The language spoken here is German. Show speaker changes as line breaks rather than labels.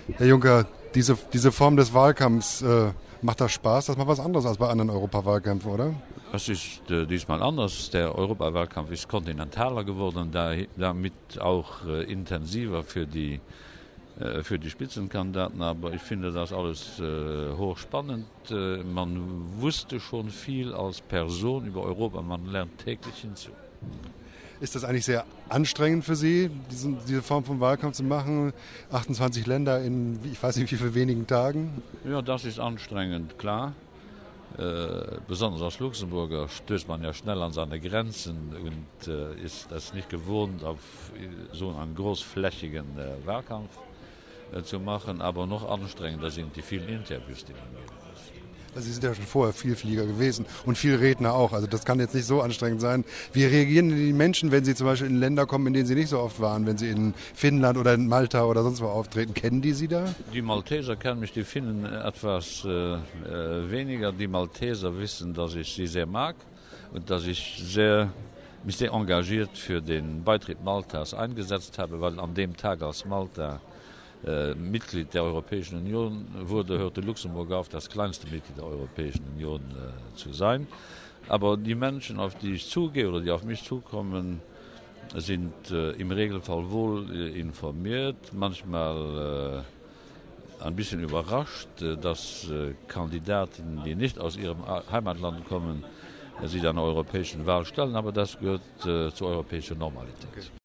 Herr Juncker, diese Form des Wahlkampfs, macht das Spaß? Das ist mal was anderes als bei anderen Europawahlkämpfen, oder?
Es ist diesmal anders. Der Europawahlkampf ist kontinentaler geworden, damit auch intensiver für die Spitzenkandidaten. Aber ich finde das alles hochspannend. Man wusste schon viel als Person über Europa, man lernt täglich hinzu.
Ist das eigentlich sehr anstrengend für Sie, diese Form von Wahlkampf zu machen? 28 Länder in, ich weiß nicht wie viel wenigen Tagen?
Ja, das ist anstrengend, klar. Besonders als Luxemburger stößt man ja schnell an seine Grenzen und ist es nicht gewohnt, auf so einen großflächigen Wahlkampf zu machen. Aber noch anstrengender sind die vielen Interviews, die man geben muss.
Also Sie sind ja schon vorher Vielflieger gewesen und viel Redner auch. Also das kann jetzt nicht so anstrengend sein. Wie reagieren denn die Menschen, wenn sie zum Beispiel in Länder kommen, in denen sie nicht so oft waren? Wenn sie in Finnland oder in Malta oder sonst wo auftreten, kennen die Sie da?
Die Malteser kennen mich, die Finnen etwas weniger. Die Malteser wissen, dass ich sie sehr mag und dass ich mich sehr engagiert für den Beitritt Maltas eingesetzt habe, weil an dem Tag, als Malta Mitglied der Europäischen Union wurde, hörte Luxemburg auf, das kleinste Mitglied der Europäischen Union zu sein. Aber die Menschen, auf die ich zugehe oder die auf mich zukommen, sind im Regelfall wohl informiert, manchmal ein bisschen überrascht, dass Kandidaten, die nicht aus ihrem Heimatland kommen, sich einer europäischen Wahl stellen, aber das gehört zur europäischen Normalität. Okay.